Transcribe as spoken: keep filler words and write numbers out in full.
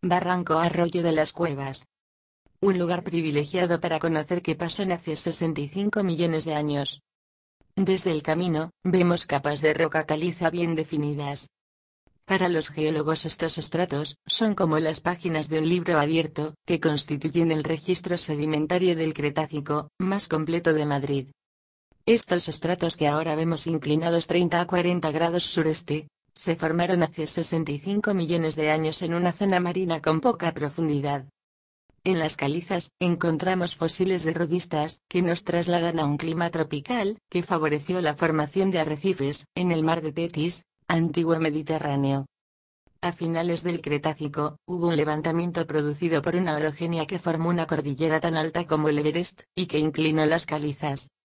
Barranco Arroyo de las Cuevas. Un lugar privilegiado para conocer qué pasó hace sesenta y cinco millones de años. Desde el camino, vemos capas de roca caliza bien definidas. Para los geólogos estos estratos son como las páginas de un libro abierto, que constituyen el registro sedimentario del Cretácico, más completo de Madrid. Estos estratos que ahora vemos inclinados treinta a cuarenta grados sureste, se formaron hace sesenta y cinco millones de años en una zona marina con poca profundidad. En las calizas, encontramos fósiles de rodistas, que nos trasladan a un clima tropical, que favoreció la formación de arrecifes, en el mar de Tetis, antiguo Mediterráneo. A finales del Cretácico, hubo un levantamiento producido por una orogenia que formó una cordillera tan alta como el Everest, y que inclinó las calizas.